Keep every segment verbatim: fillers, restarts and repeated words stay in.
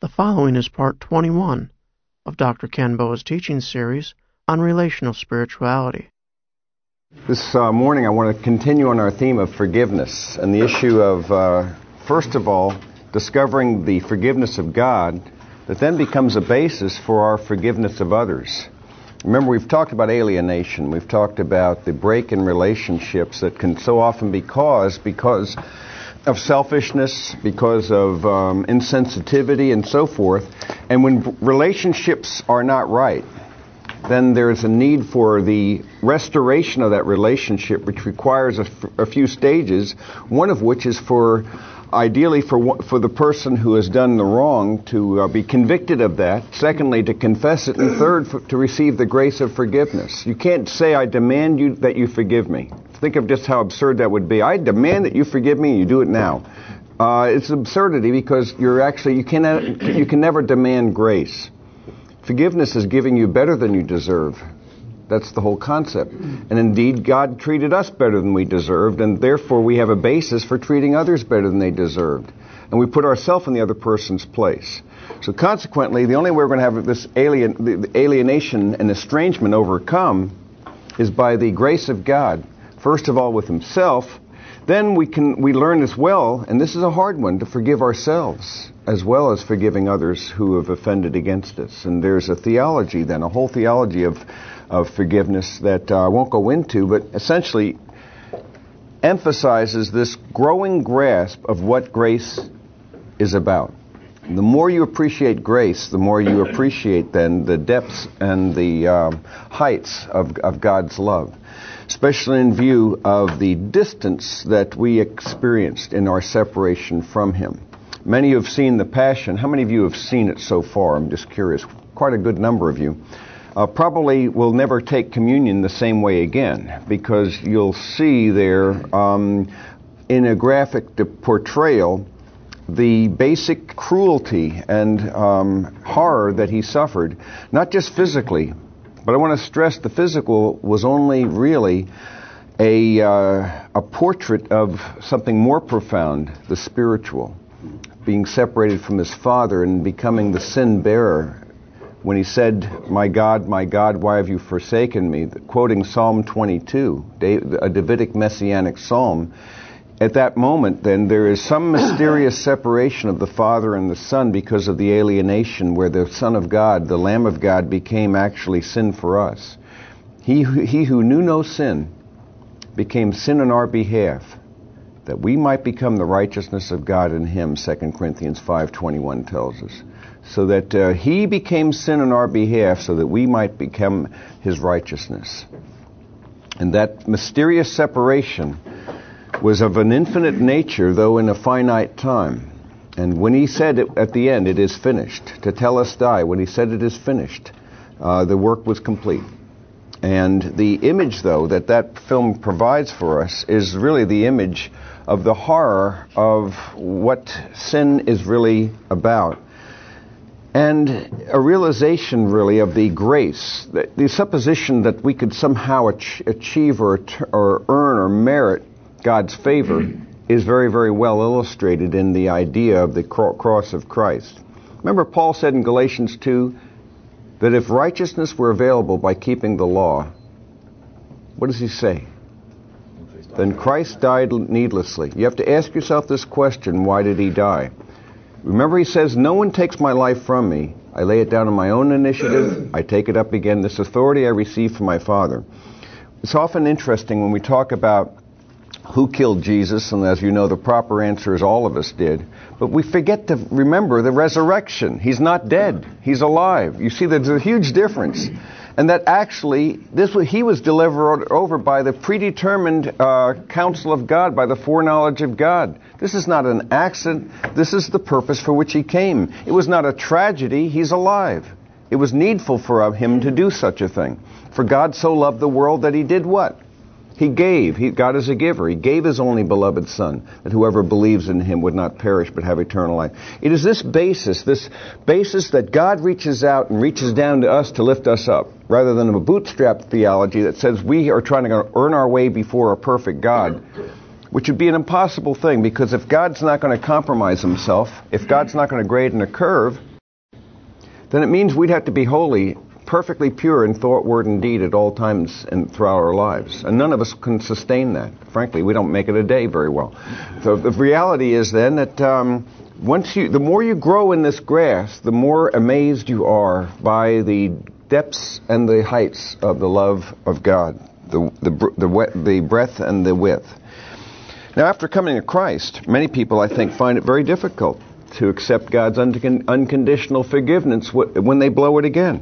The following is part twenty-one of Doctor Ken Boa's teaching series on relational spirituality. This uh, morning I want to continue on our theme of forgiveness and the issue of, uh, first of all, discovering the forgiveness of God that then becomes a basis for our forgiveness of others. Remember, we've talked about alienation. We've talked about the break in relationships that can so often be caused because of selfishness, because of um, insensitivity, and so forth. And when relationships are not right, then there's a need for the restoration of that relationship, which requires a, f- a few stages, one of which is for, ideally, for for the person who has done the wrong to uh, be convicted of that, secondly, to confess it, and third, for, to receive the grace of forgiveness. You can't say, I demand you that you forgive me. Think of just how absurd that would be. I demand that you forgive me, and you do it now. Uh, it's absurdity because you're actually, you cannot, you can never demand grace. Forgiveness is giving you better than you deserve. That's the whole concept. And indeed, God treated us better than we deserved, and therefore we have a basis for treating others better than they deserved. And we put ourselves in the other person's place. So consequently, the only way we're going to have this alien, the, the alienation and estrangement overcome is by the grace of God. First of all, with Himself. Then we can we learn as well, and this is a hard one, to forgive ourselves as well as forgiving others who have offended against us. And there's a theology then, a whole theology of, of forgiveness that uh, I won't go into, but essentially emphasizes this growing grasp of what grace is about. The more you appreciate grace, the more you appreciate then the depths and the um, heights of, of God's love, especially in view of the distance that we experienced in our separation from Him. Many have seen The Passion. How many of you have seen it so far? I'm just curious. Quite a good number of you. Uh, probably will never take communion the same way again, because you'll see there um, in a graphic portrayal the basic cruelty and um, horror that he suffered, not just physically, but I want to stress the physical was only really a, uh, a portrait of something more profound, the spiritual, being separated from his Father and becoming the sin bearer. When he said, "My God, my God, why have you forsaken me?" quoting Psalm twenty-two, a Davidic messianic psalm. At that moment, then, there is some mysterious separation of the Father and the Son because of the alienation where the Son of God, the Lamb of God, became actually sin for us. He, he who knew no sin became sin on our behalf, that we might become the righteousness of God in Him, Second Corinthians five twenty-one tells us. So that uh, He became sin on our behalf so that we might become His righteousness. And that mysterious separation was of an infinite nature, though in a finite time. And when He said it, at the end, "It is finished," tetelestai, when He said it is finished, uh, the work was complete. And the image, though, that that film provides for us is really the image of the horror of what sin is really about. And a realization, really, of the grace, the, the supposition that we could somehow ach- achieve or, or earn or merit God's favor is very, very well illustrated in the idea of the cross of Christ. Remember, Paul said in Galatians two that if righteousness were available by keeping the law, what does he say? Then Christ died needlessly. You have to ask yourself this question: why did He die? Remember, He says, "No one takes my life from me. I lay it down on my own initiative. I take it up again. This authority I receive from my Father." It's often interesting when we talk about who killed Jesus, and as you know, the proper answer is all of us did. But we forget to remember the resurrection. He's not dead. He's alive. You see, there's a huge difference. And that actually, this was, He was delivered over by the predetermined uh, counsel of God, by the foreknowledge of God. This is not an accident. This is the purpose for which He came. It was not a tragedy. He's alive. It was needful for Him to do such a thing. For God so loved the world that He did what? He gave. He, God is a giver. He gave His only beloved Son, that whoever believes in Him would not perish but have eternal life. It is this basis, this basis that God reaches out and reaches down to us to lift us up, rather than a bootstrap theology that says we are trying to earn our way before a perfect God, which would be an impossible thing, because if God's not going to compromise Himself, if God's not going to grade in a curve, then it means we'd have to be holy, perfectly pure in thought, word, and deed at all times and throughout our lives. And none of us can sustain that. Frankly, we don't make it a day very well. So the reality is then that um, once you, the more you grow in this grass, the more amazed you are by the depths and the heights of the love of God, the the the, the breadth and the width. Now, after coming to Christ, many people, I think, find it very difficult to accept God's un- unconditional forgiveness when they blow it again.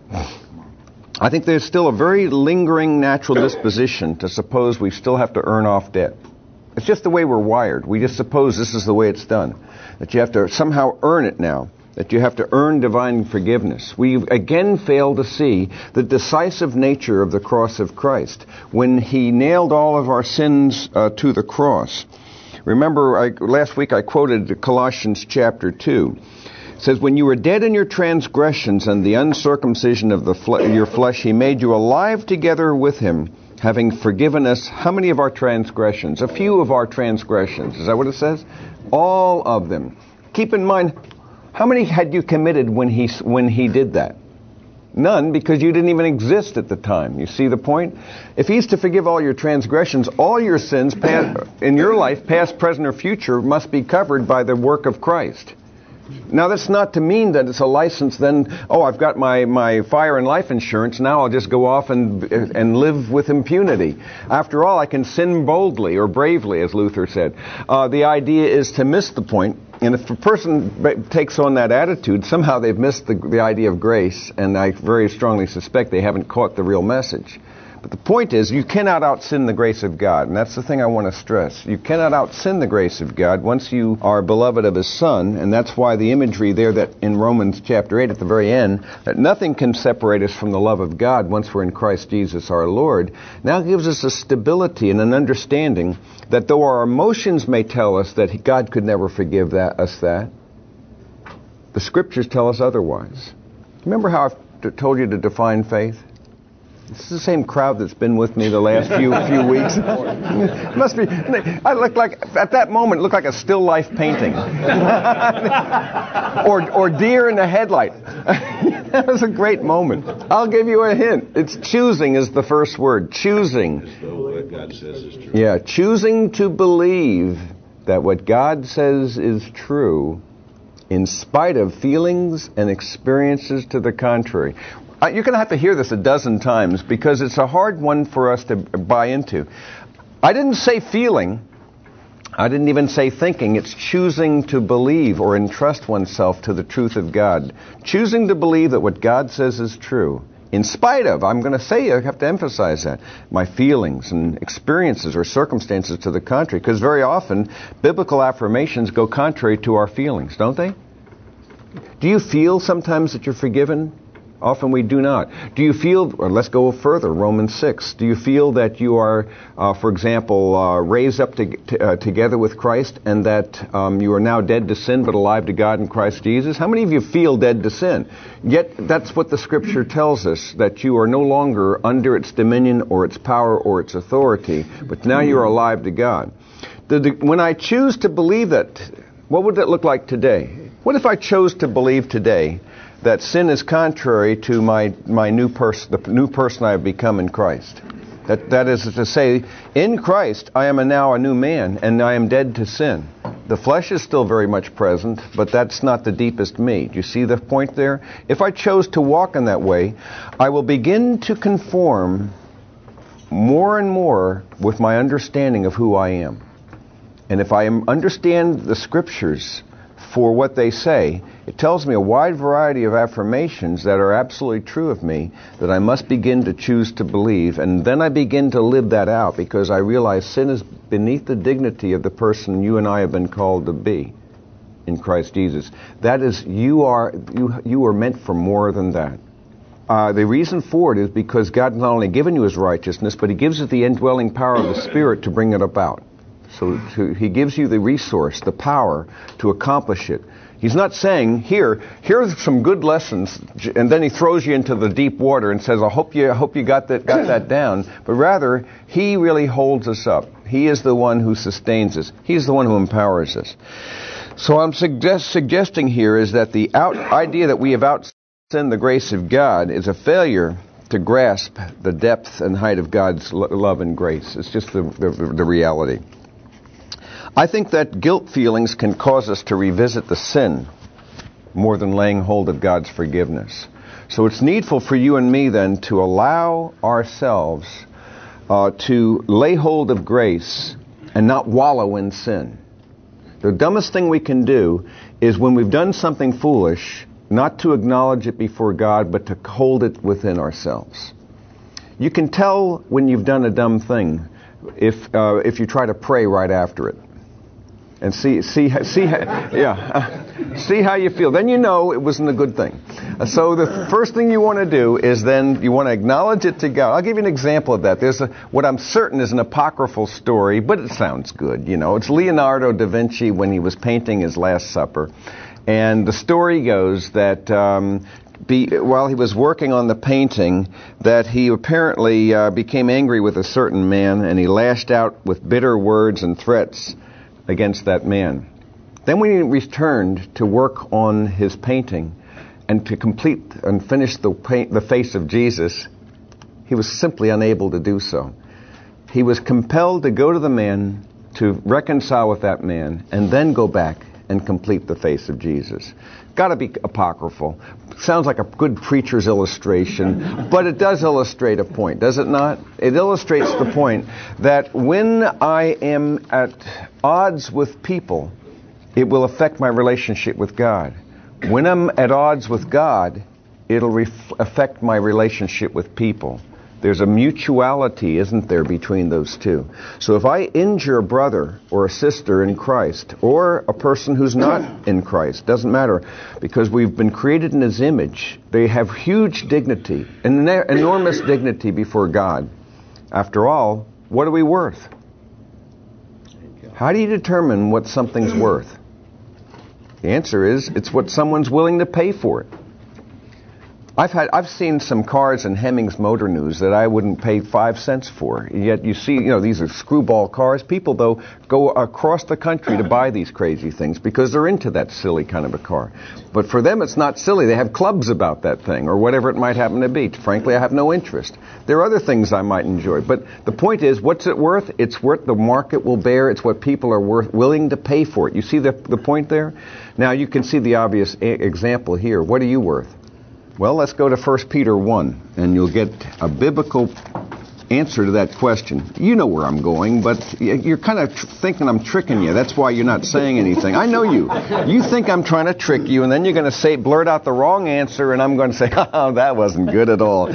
I think there's still a very lingering natural disposition to suppose we still have to earn off debt. It's just the way we're wired. We just suppose this is the way it's done, that you have to somehow earn it now, that you have to earn divine forgiveness. We again fail to see the decisive nature of the cross of Christ when he nailed all of our sins uh, to the cross. Remember, I, last week I quoted Colossians chapter two. It says, when you were dead in your transgressions and the uncircumcision of the fle- your flesh, he made you alive together with him, having forgiven us how many of our transgressions? A few of our transgressions. Is that what it says? All of them. Keep in mind, how many had you committed when he when he did that? None, because you didn't even exist at the time. You see the point? If he's to forgive all your transgressions, all your sins past, in your life, past, present, or future, must be covered by the work of Christ. Now, that's not to mean that it's a license then, oh, I've got my, my fire and life insurance, now I'll just go off and and live with impunity. After all, I can sin boldly or bravely, as Luther said. Uh, the idea is to miss the point, and if a person takes on that attitude, somehow they've missed the, the idea of grace, and I very strongly suspect they haven't caught the real message. But the point is, you cannot out-sin the grace of God, and that's the thing I want to stress. You cannot out-sin the grace of God once you are beloved of his Son, and that's why the imagery there that in Romans chapter eight at the very end, that nothing can separate us from the love of God once we're in Christ Jesus our Lord, now gives us a stability and an understanding that though our emotions may tell us that God could never forgive that, us that, the Scriptures tell us otherwise. Remember how I've t- told you to define faith? This is the same crowd that's been with me the last few few weeks. It must be. I look like at that moment. It looked like a still life painting, or or deer in the headlight. That was a great moment. I'll give you a hint. It's choosing is the first word. Choosing. As though what God says is true. Yeah, choosing to believe that what God says is true, in spite of feelings and experiences to the contrary. Uh, you're going to have to hear this a dozen times because it's a hard one for us to buy into. I didn't say feeling. I didn't even say thinking. It's choosing to believe or entrust oneself to the truth of God. Choosing to believe that what God says is true. In spite of, I'm going to say, I have to emphasize that, my feelings and experiences or circumstances to the contrary. Because very often, biblical affirmations go contrary to our feelings, don't they? Do you feel sometimes that you're forgiven? Often we do not. Do you feel, or let's go further, Romans six, do you feel that you are, uh, for example, uh, raised up to, to, uh, together with Christ and that um, you are now dead to sin but alive to God in Christ Jesus? How many of you feel dead to sin? Yet that's what the Scripture tells us, that you are no longer under its dominion or its power or its authority, but now you are alive to God. The, the, when I choose to believe that, what would that look like today? What if I chose to believe today that sin is contrary to my, my new person, the new person I have become in Christ? That that is to say, in Christ I am a now a new man, and I am dead to sin. The flesh is still very much present, but that's not the deepest me. Do you see the point there? If I chose to walk in that way, I will begin to conform more and more with my understanding of who I am. And if I understand the Scriptures for what they say, it tells me a wide variety of affirmations that are absolutely true of me that I must begin to choose to believe, and then I begin to live that out because I realize sin is beneath the dignity of the person you and I have been called to be in Christ Jesus. That is, you are you you are meant for more than that. Uh, the reason for it is because God has not only given you His righteousness, but He gives you the indwelling power of the Spirit to bring it about. So to, He gives you the resource, the power to accomplish it. He's not saying, here, here's some good lessons, and then He throws you into the deep water and says, I hope you, I hope you got that, got that down. But rather, He really holds us up. He is the one who sustains us. He's the one who empowers us. So I'm suggest, suggesting here is that the out, idea that we have out extend the grace of God is a failure to grasp the depth and height of God's lo- love and grace. It's just the, the, the reality. I think that guilt feelings can cause us to revisit the sin more than laying hold of God's forgiveness. So it's needful for you and me then to allow ourselves uh, to lay hold of grace and not wallow in sin. The dumbest thing we can do is when we've done something foolish, not to acknowledge it before God, but to hold it within ourselves. You can tell when you've done a dumb thing if uh, if you try to pray right after it. And see, see, see, yeah, see how you feel. Then you know it wasn't a good thing. So the first thing you want to do is then you want to acknowledge it to God. I'll give you an example of that. There's a, what I'm certain is an apocryphal story, but it sounds good. You know, it's Leonardo da Vinci when he was painting his Last Supper, and the story goes that um, be, while he was working on the painting, that he apparently uh, became angry with a certain man, and he lashed out with bitter words and threats against that man. Then when he returned to work on his painting and to complete and finish the paint, the face of Jesus, he was simply unable to do so. He was compelled to go to the man, to reconcile with that man, and then go back and complete the face of Jesus. Got to be apocryphal. Sounds like a good preacher's illustration, but it does illustrate a point, does it not? It illustrates the point that when I am at odds with people, it will affect my relationship with God. When I'm at odds with God, it'll ref- affect my relationship with people. There's a mutuality, isn't there, between those two? So if I injure a brother or a sister in Christ, or a person who's not in Christ, doesn't matter, because we've been created in His image, they have huge dignity, an enormous dignity before God. After all, what are we worth? How do you determine what something's worth? The answer is, it's what someone's willing to pay for it. I've had I've seen some cars in Hemmings Motor News that I wouldn't pay five cents for. Yet you see, you know, these are screwball cars. People, though, go across the country to buy these crazy things because they're into that silly kind of a car. But for them, it's not silly. They have clubs about that thing or whatever it might happen to be. Frankly, I have no interest. There are other things I might enjoy. But the point is, what's it worth? It's worth the market will bear. It's what people are worth willing to pay for it. You see the the point there? Now you can see the obvious a- example here. What are you worth? Well, let's go to First Peter one, and you'll get a biblical answer to that question. You know where I'm going, but you're kind of tr- thinking I'm tricking you. That's why you're not saying anything. I know you. You think I'm trying to trick you, and then you're going to say, blurt out the wrong answer, and I'm going to say, oh, that wasn't good at all.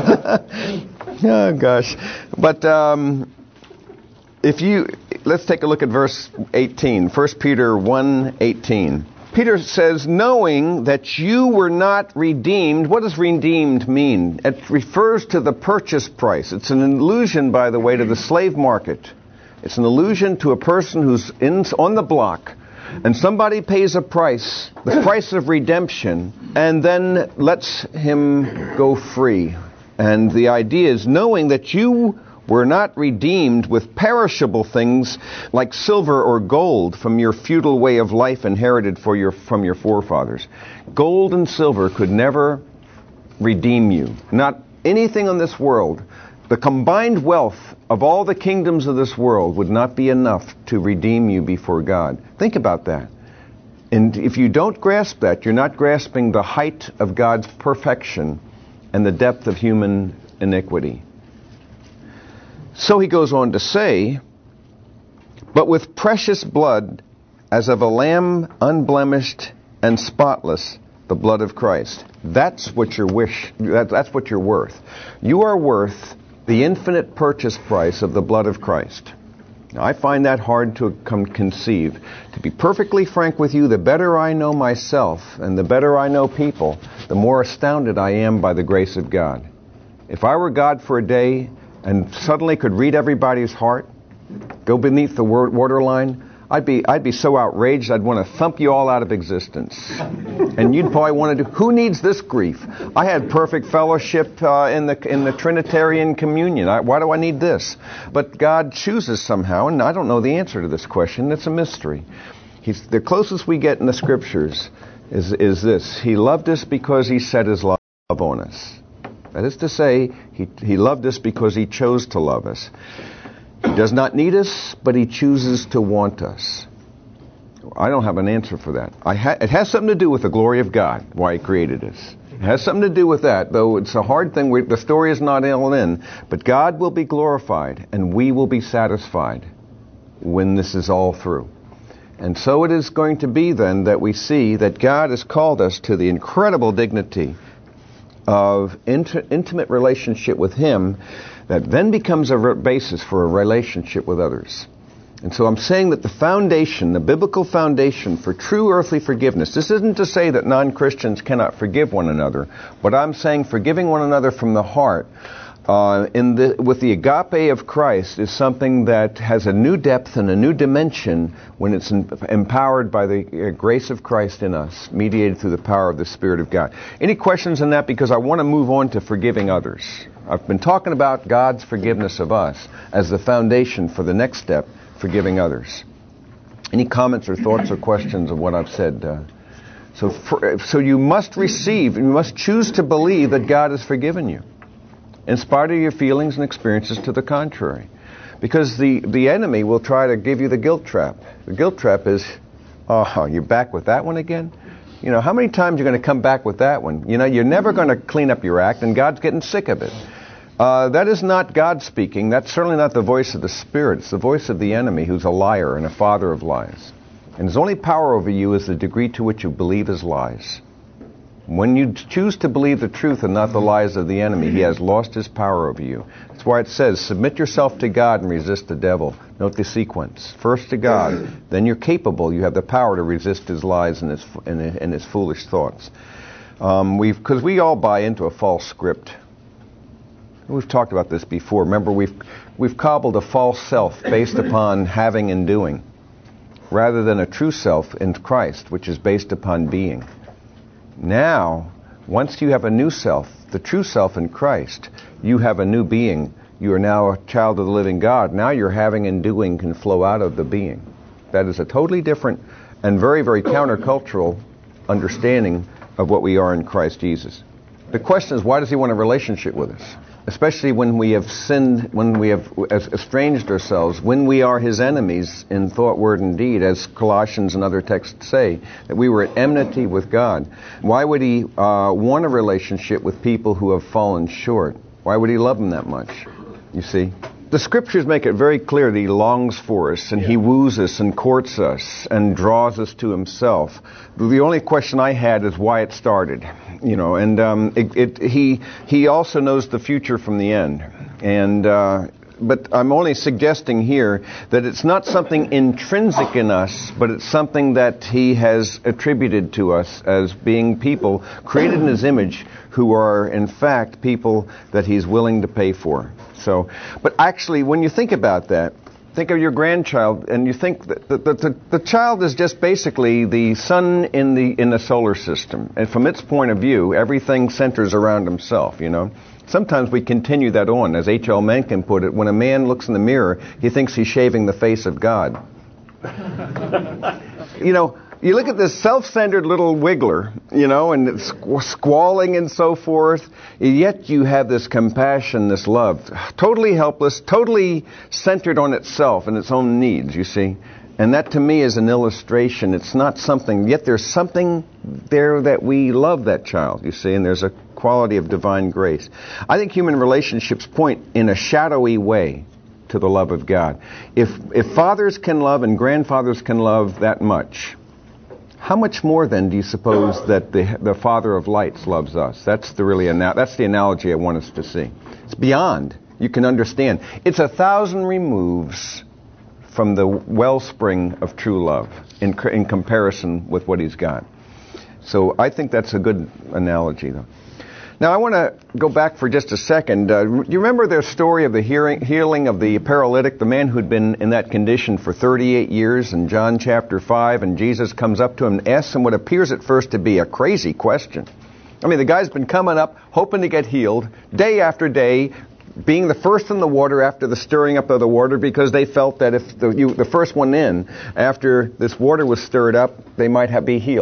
Oh, gosh. But um, if you, let's take a look at verse eighteen, First Peter one eighteen. Peter says, knowing that you were not redeemed. What does redeemed mean? It refers to the purchase price. It's an allusion, by the way, to the slave market. It's an allusion to a person who's in, on the block, and somebody pays a price, the price of redemption, and then lets him go free. And the idea is, knowing that you were not redeemed with perishable things like silver or gold from your futile way of life inherited for your, from your forefathers. Gold and silver could never redeem you. Not anything in this world. The combined wealth of all the kingdoms of this world would not be enough to redeem you before God. Think about that. And if you don't grasp that, you're not grasping the height of God's perfection and the depth of human iniquity. So he goes on to say, but with precious blood, as of a lamb unblemished and spotless, the blood of Christ. That's what you're wish. That's what you're worth. You are worth the infinite purchase price of the blood of Christ. Now, I find that hard to come conceive. To be perfectly frank with you, the better I know myself and the better I know people, the more astounded I am by the grace of God. If I were God for a day and suddenly could read everybody's heart, go beneath the waterline, I'd be I'd be so outraged I'd want to thump you all out of existence. And you'd probably want to do, who needs this grief? I had perfect fellowship uh, in the in the Trinitarian communion. I, why do I need this? But God chooses somehow, and I don't know the answer to this question. It's a mystery. He's, the closest we get in the Scriptures is, is this. He loved us because he set his love on us. That is to say, he, he loved us because he chose to love us. He does not need us, but he chooses to want us. I don't have an answer for that. I ha- it has something to do with the glory of God, why he created us. It has something to do with that, though it's a hard thing. We, the story is not all in. But God will be glorified, and we will be satisfied when this is all through. And so it is going to be then that we see that God has called us to the incredible dignity of int- intimate relationship with him that then becomes a re- basis for a relationship with others. And so I'm saying that the foundation, the biblical foundation for true earthly forgiveness, this isn't to say that non-Christians cannot forgive one another, but I'm saying forgiving one another from the heart uh, in the, with the agape of Christ is something that has a new depth and a new dimension when it's in, empowered by the uh, grace of Christ in us, mediated through the power of the Spirit of God. Any questions on that? Because I want to move on to forgiving others. I've been talking about God's forgiveness of us as the foundation for the next step, forgiving others. Any comments or thoughts or questions of what I've said? Uh, so, for, so you must receive, you must choose to believe that God has forgiven you, in spite of your feelings and experiences to the contrary. Because the, the enemy will try to give you the guilt trap. The guilt trap is, oh, you're back with that one again? You know, how many times are you going to come back with that one? You know, you're never going to clean up your act, and God's getting sick of it. Uh, that is not God speaking. That's certainly not the voice of the Spirit. It's the voice of the enemy, who's a liar and a father of lies. And his only power over you is the degree to which you believe his lies. When you choose to believe the truth and not the lies of the enemy, he has lost his power over you. That's why it says, submit yourself to God and resist the devil. Note the sequence. First to God, then you're capable. You have the power to resist his lies and his, and, and his foolish thoughts. Um, we've, because we all buy into a false script. We've talked about this before. Remember, we've we've cobbled a false self based upon having and doing, rather than a true self in Christ, which is based upon being. Now, once you have a new self, the true self in Christ, you have a new being. You are now a child of the living God. Now your having and doing can flow out of the being. That is a totally different and very, very countercultural understanding of what we are in Christ Jesus. The question is, why does he want a relationship with us? Especially when we have sinned, when we have estranged ourselves, when we are his enemies in thought, word, and deed, as Colossians and other texts say, that we were at enmity with God. Why would he uh, want a relationship with people who have fallen short? Why would he love them that much? You see? The scriptures make it very clear that he longs for us, and he woos us and courts us and draws us to himself. The only question I had is why it started, you know. And um, it, it, he he also knows the future from the end. And uh, but I'm only suggesting here that it's not something intrinsic in us, but it's something that he has attributed to us as being people created in his image, who are in fact people that he's willing to pay for. So, but actually, when you think about that, think of your grandchild, and you think that the, the, the, the child is just basically the sun in the in the solar system. And from its point of view, everything centers around himself, you know. Sometimes we continue that on. As H L Mencken put it, when a man looks in the mirror, he thinks he's shaving the face of God. You know, you look at this self-centered little wiggler, you know, and it's squalling and so forth, yet you have this compassion, this love, totally helpless, totally centered on itself and its own needs, you see. And that to me is an illustration. It's not something, yet there's something there that we love that child, you see, and there's a quality of divine grace. I think human relationships point in a shadowy way to the love of God. If if fathers can love and grandfathers can love that much, how much more then do you suppose that the the Father of lights loves us? That's the really ana- that's the analogy I want us to see. It's beyond. You can understand. It's a thousand removes from the wellspring of true love in in comparison with what he's got. So I think that's a good analogy, though. Now I want to go back for just a second. Uh, you remember the story of the hearing, healing of the paralytic, the man who'd been in that condition for thirty-eight years in John chapter five, and Jesus comes up to him and asks him what appears at first to be a crazy question. I mean, the guy's been coming up, hoping to get healed, day after day, being the first in the water after the stirring up of the water, because they felt that if the, you, the first one in, after this water was stirred up, they might have be healed.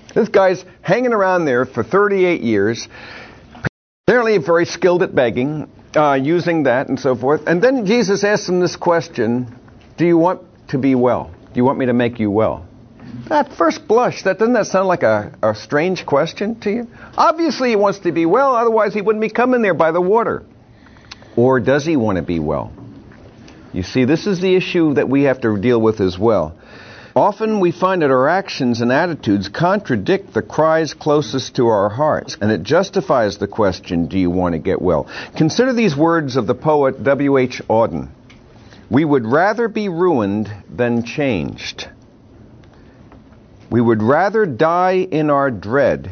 This guy's hanging around there for thirty-eight years, apparently very skilled at begging, uh, using that and so forth. And then Jesus asks him this question, do you want to be well? Do you want me to make you well? At first blush, that doesn't that sound like a, a strange question to you? Obviously he wants to be well, otherwise he wouldn't be coming there by the water. Or does he want to be well? You see, this is the issue that we have to deal with as well. Often we find that our actions and attitudes contradict the cries closest to our hearts, and it justifies the question, do you want to get well? Consider these words of the poet W H Auden. We would rather be ruined than changed. We would rather die in our dread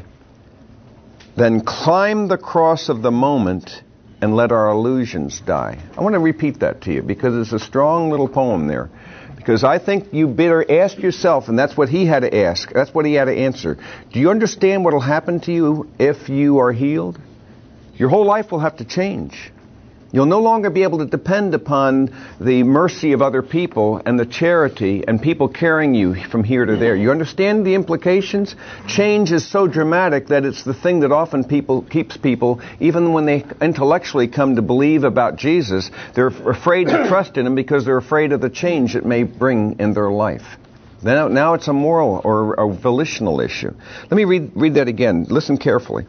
than climb the cross of the moment and let our illusions die. I want to repeat that to you because it's a strong little poem there. Because I think you better ask yourself, and that's what he had to ask, that's what he had to answer. Do you understand what will happen to you if you are healed? Your whole life will have to change. You'll no longer be able to depend upon the mercy of other people and the charity and people carrying you from here to there. You understand the implications? Change is so dramatic that it's the thing that often people keeps people, even when they intellectually come to believe about Jesus, they're afraid to trust in him because they're afraid of the change it may bring in their life. Now, now it's a moral or a volitional issue. Let me read, read that again. Listen carefully.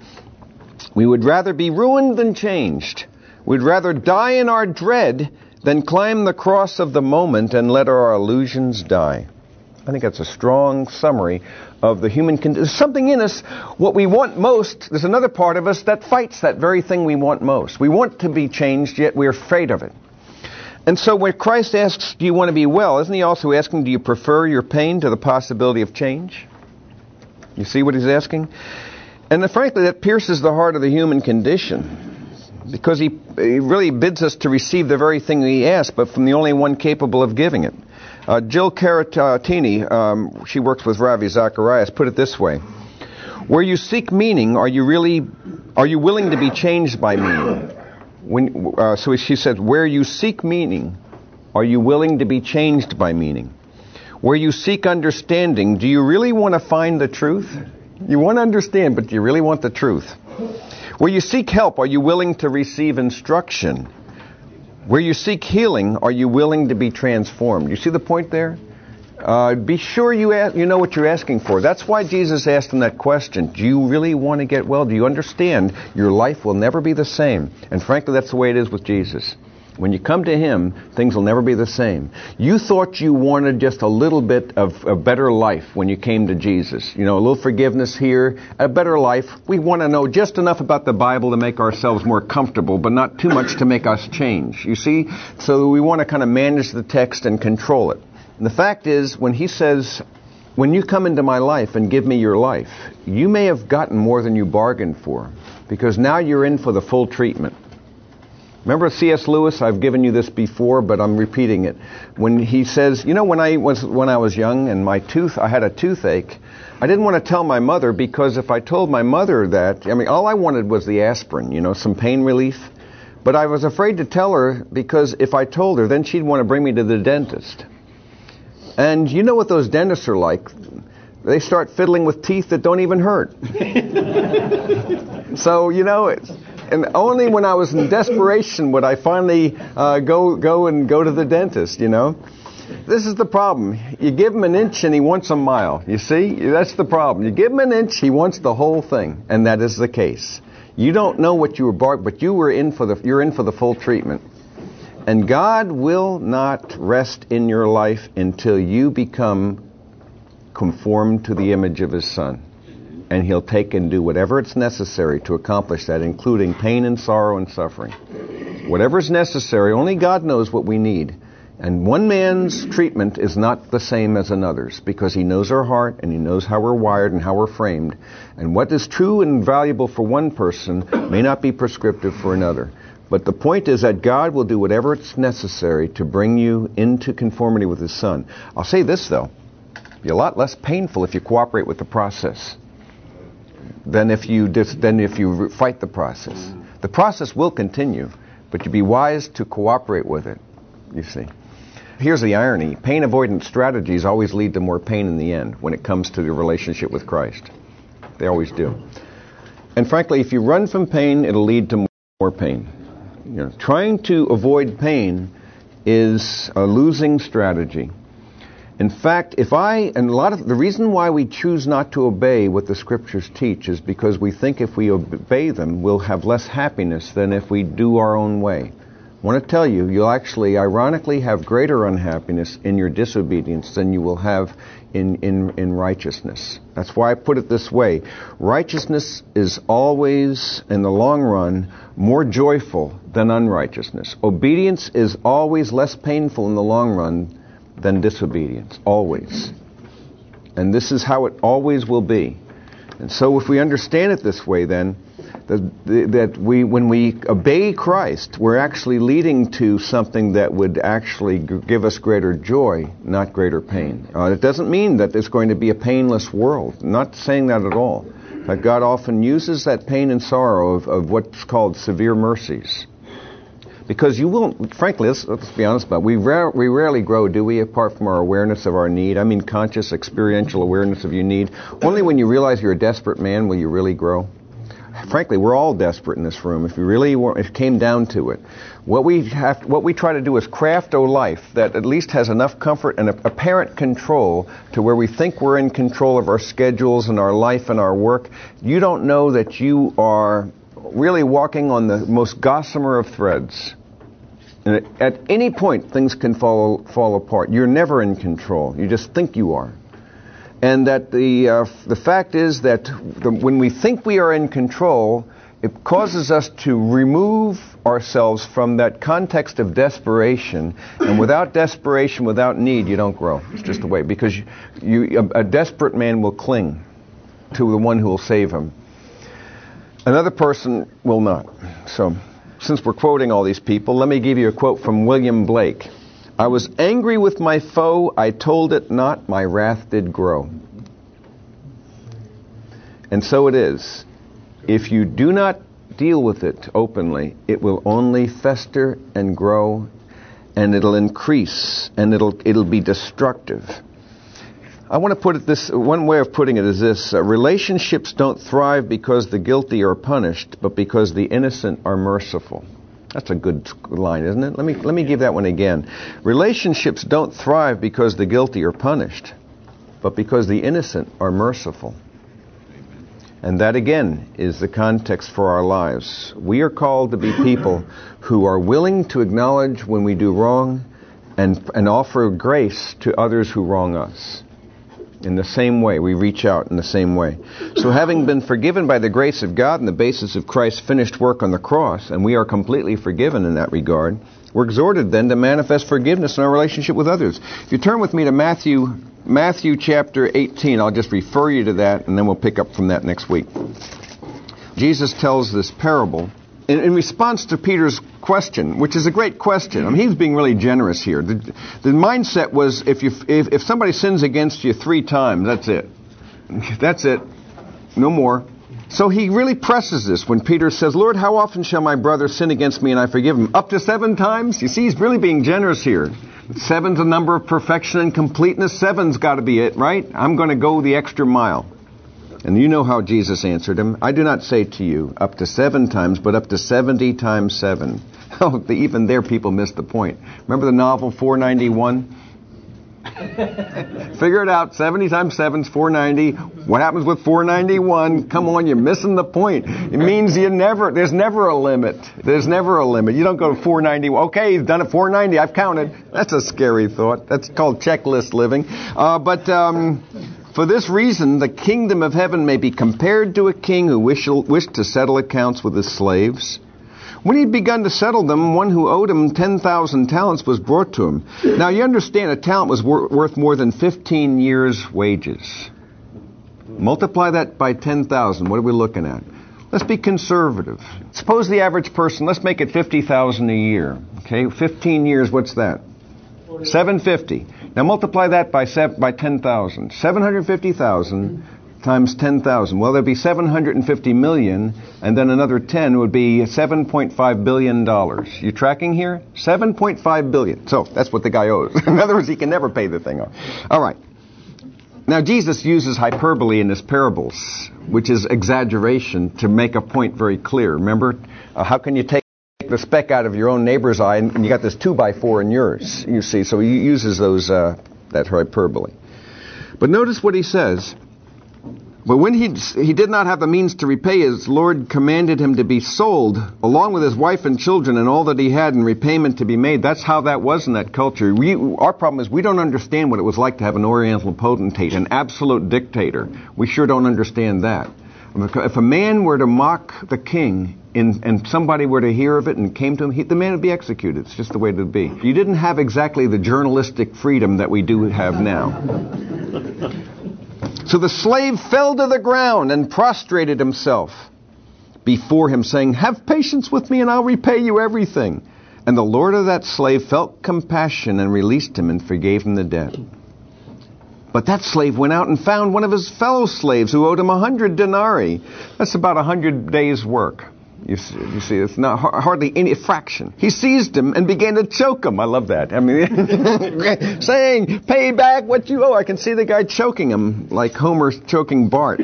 We would rather be ruined than changed. We'd rather die in our dread than climb the cross of the moment and let our illusions die. I think that's a strong summary of the human condition. There's something in us, what we want most, there's another part of us that fights that very thing we want most. We want to be changed, yet we're afraid of it. And so when Christ asks, do you want to be well, isn't he also asking, do you prefer your pain to the possibility of change? You see what he's asking? And uh, frankly, that pierces the heart of the human condition. Because he, he really bids us to receive the very thing he asks, but from the only one capable of giving it. Uh, Jill Caratini, um, she works with Ravi Zacharias, put it this way. Where you seek meaning, are you really, are you willing to be changed by meaning? When, uh, so she said, where you seek meaning, are you willing to be changed by meaning? Where you seek understanding, do you really want to find the truth? You want to understand, but do you really want the truth? Where you seek help, are you willing to receive instruction? Where you seek healing, are you willing to be transformed? You see the point there? Uh, be sure you ask, you know what you're asking for. That's why Jesus asked him that question. Do you really want to get well? Do you understand your life will never be the same? And frankly, that's the way it is with Jesus. When you come to him, things will never be the same. You thought you wanted just a little bit of a better life when you came to Jesus. You know, a little forgiveness here, a better life. We want to know just enough about the Bible to make ourselves more comfortable, but not too much to make us change. You see? So we want to kind of manage the text and control it. And the fact is, when he says, when you come into my life and give me your life, you may have gotten more than you bargained for, because now you're in for the full treatment. Remember C S Lewis? I've given you this before, but I'm repeating it. When he says, you know, when I was when I was young and my tooth, I had a toothache, I didn't want to tell my mother, because if I told my mother that, I mean, all I wanted was the aspirin, you know, some pain relief. But I was afraid to tell her, because if I told her, then she'd want to bring me to the dentist. And you know what those dentists are like. They start fiddling with teeth that don't even hurt. So, you know, it's... And only when I was in desperation would I finally uh, go go and go to the dentist, you know. This is the problem. You give him an inch and he wants a mile. You see? That's the problem. You give him an inch, he wants the whole thing. And that is the case. You don't know what you were bargained, but you were in for the you're in for the full treatment. And God will not rest in your life until you become conformed to the image of his Son. And he'll take and do whatever it's necessary to accomplish that, including pain and sorrow and suffering. Whatever is necessary, only God knows what we need. And one man's treatment is not the same as another's, because he knows our heart and he knows how we're wired and how we're framed. And what is true and valuable for one person may not be prescriptive for another. But the point is that God will do whatever it's necessary to bring you into conformity with his Son. I'll say this, though. It'll be a lot less painful if you cooperate with the process than if you dis- than if you fight the process. The process will continue, but you be wise to cooperate with it, you see. Here's the irony. Pain avoidance strategies always lead to more pain in the end when it comes to the relationship with Christ. They always do. And frankly, if you run from pain, it'll lead to more pain. You know, trying to avoid pain is a losing strategy. In fact, if I, and a lot of, the reason why we choose not to obey what the Scriptures teach is because we think if we obey them, we'll have less happiness than if we do our own way. I want to tell you, you'll actually, ironically, have greater unhappiness in your disobedience than you will have in, in, in righteousness. That's why I put it this way. Righteousness is always, in the long run, more joyful than unrighteousness. Obedience is always less painful in the long run than disobedience. Always. And this is how it always will be. And so if we understand it this way, then, that we, when we obey Christ, we're actually leading to something that would actually give us greater joy, not greater pain. Uh, it doesn't mean that there's going to be a painless world. I'm not saying that at all. But God often uses that pain and sorrow of, of what's called severe mercies. Because you won't, frankly, let's, let's be honest about it, we, ra- we rarely grow, do we, apart from our awareness of our need? I mean conscious, experiential awareness of your need. Only when you realize you're a desperate man will you really grow. Frankly, we're all desperate in this room. If you really were, if it came down to it, what we have, what we try to do is craft a life that at least has enough comfort and apparent control to where we think we're in control of our schedules and our life and our work. You don't know that you are really walking on the most gossamer of threads. And at any point, things can fall fall apart. You're never in control. You just think you are. And that the uh, the fact is that the, when we think we are in control, it causes us to remove ourselves from that context of desperation. And without desperation, without need, you don't grow. It's just the way. Because you, you, a, a desperate man will cling to the one who will save him. Another person will not. So, since we're quoting all these people, let me give you a quote from William Blake. I was angry with my foe, I told it not, my wrath did grow. And so it is. If you do not deal with it openly, it will only fester and grow, and it'll increase, and it'll it'll be destructive. I want to put it this, one way of putting it is this, uh, relationships don't thrive because the guilty are punished, but because the innocent are merciful. That's a good line, isn't it? Let me let me give that one again. Relationships don't thrive because the guilty are punished, but because the innocent are merciful. And that, again, is the context for our lives. We are called to be people who are willing to acknowledge when we do wrong and, and offer grace to others who wrong us. In the same way, we reach out in the same way. So having been forgiven by the grace of God on the basis of Christ's finished work on the cross, and we are completely forgiven in that regard, we're exhorted then to manifest forgiveness in our relationship with others. If you turn with me to Matthew, Matthew chapter eighteen, I'll just refer you to that, and then we'll pick up from that next week. Jesus tells this parable in, in response to Peter's question, which is a great question. I mean, he's being really generous here. The, the mindset was, if you if, if somebody sins against you three times, that's it. That's it. No more. So he really presses this when Peter says, Lord, how often shall my brother sin against me and I forgive him? Up to seven times? You see, he's really being generous here. Seven's a number of perfection and completeness. Seven's got to be it, right? I'm going to go the extra mile. And you know how Jesus answered him. I do not say to you up to seven times, but up to seventy times seven. Oh, the, even there people missed the point. Remember the novel four ninety-one? Figure it out. seventy times seven is four ninety. What happens with four ninety-one? Come on, you're missing the point. It means you never, there's never a limit. There's never a limit. You don't go to four ninety. Okay, you've done it four ninety. I've counted. That's a scary thought. That's called checklist living. Uh, but um, for this reason, the kingdom of heaven may be compared to a king who wish, wished to settle accounts with his slaves. When he had begun to settle them, one who owed him ten thousand talents was brought to him. Now, you understand, a talent was wor- worth more than fifteen years' wages. Multiply that by ten thousand. What are we looking at? Let's be conservative. Suppose the average person, let's make it fifty thousand a year. Okay, fifteen years, what's that? seven hundred fifty. Now, multiply that by seven, by ten thousand. seven hundred fifty thousand times ten thousand. Well, there'd be seven hundred fifty million, and then another ten would be seven point five billion dollars. You tracking here? seven point five billion. So, that's what the guy owes. In other words, he can never pay the thing off. All right. Now, Jesus uses hyperbole in his parables, which is exaggeration, to make a point very clear. Remember, uh, how can you take the speck out of your own neighbor's eye, and you got this two by four in yours, you see? So he uses those uh, that hyperbole. But notice what he says. But when he he did not have the means to repay, his Lord commanded him to be sold, along with his wife and children and all that he had, in repayment to be made. That's how that was in that culture. We, our problem is we don't understand what it was like to have an Oriental potentate, an absolute dictator. We sure don't understand that. If a man were to mock the king and, and somebody were to hear of it and came to him, he, the man would be executed. It's just the way it would be. You didn't have exactly the journalistic freedom that we do have now. So the slave fell to the ground and prostrated himself before him, saying, "Have patience with me, and I'll repay you everything." And the lord of that slave felt compassion and released him and forgave him the debt. But that slave went out and found one of his fellow slaves who owed him a hundred denarii. That's about a hundred days' work. You see, you see, it's not hardly any fraction. He seized him and began to choke him. I love that. I mean, saying, "Pay back what you owe." I can see the guy choking him like Homer's choking Bart.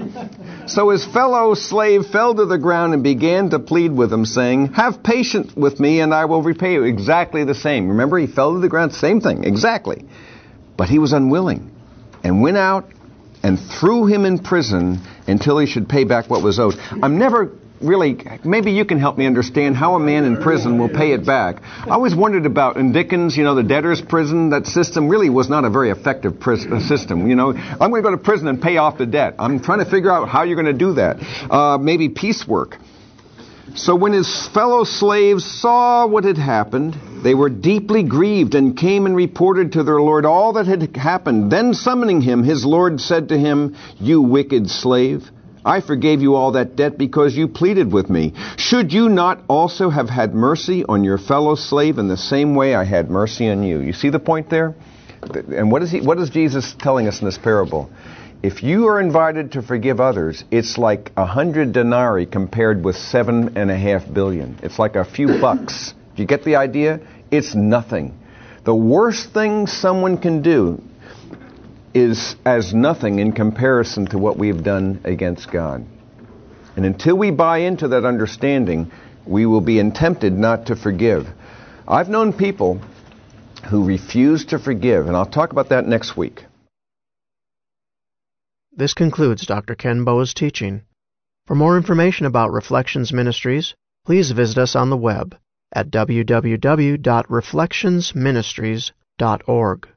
So his fellow slave fell to the ground and began to plead with him, saying, "Have patience with me, and I will repay you." Exactly the same. Remember, he fell to the ground. Same thing. Exactly. But he was unwilling and went out and threw him in prison until he should pay back what was owed. I'm never... Really, maybe you can help me understand how a man in prison will pay it back. I always wondered about, in Dickens, you know, the debtor's prison, that system really was not a very effective pris- system. You know, I'm going to go to prison and pay off the debt. I'm trying to figure out how you're going to do that. Uh, maybe piecework. So when his fellow slaves saw what had happened, they were deeply grieved and came and reported to their lord all that had happened. Then summoning him, his lord said to him, "You wicked slave, I forgave you all that debt because you pleaded with me. Should you not also have had mercy on your fellow slave in the same way I had mercy on you?" You see the point there? And what is he, what is Jesus telling us in this parable? If you are invited to forgive others, it's like a hundred denarii compared with seven and a half billion. It's like a few bucks. Do you get the idea? It's nothing. The worst thing someone can do is as nothing in comparison to what we've done against God. And until we buy into that understanding, we will be tempted not to forgive. I've known people who refuse to forgive, and I'll talk about that next week. This concludes Doctor Ken Boa's teaching. For more information about Reflections Ministries, please visit us on the web at w w w dot reflections ministries dot org.